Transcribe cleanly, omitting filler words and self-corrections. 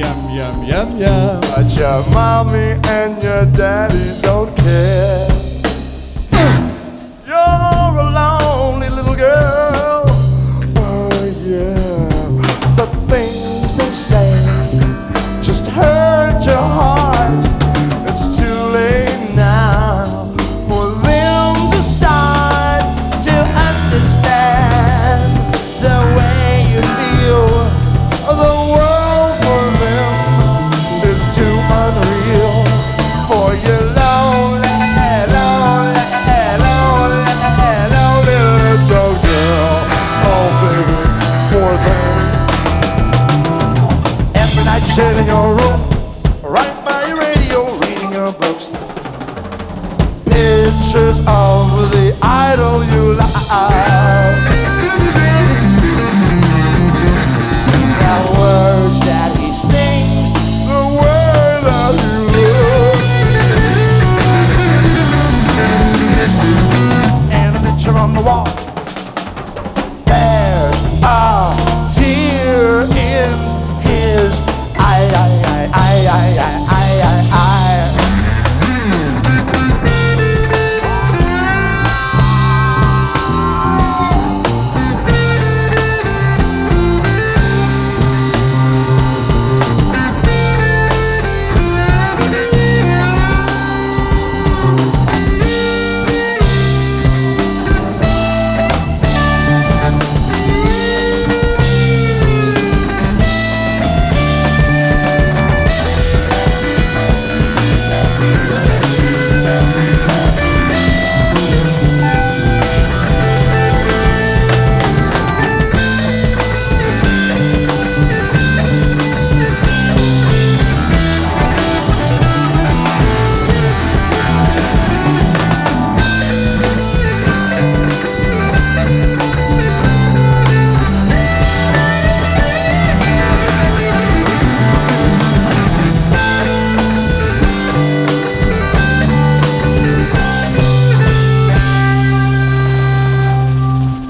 Yum, yum, yum, yum. But your mommy and your daddy don't care. You're a lonely little girl. Oh yeah. The things they say just hurt your heart. It's too late now for them to start to understand the way you feel. The world for them is too unreal. For your lonely, lonely, lonely, lonely little girl. Oh baby, poor thing. Every night you sit in your room, right by your radio, reading your books. Pictures of the idol you love. The words that he sings, the way that he looks. And a picture on the wall. There's a tear in his eye.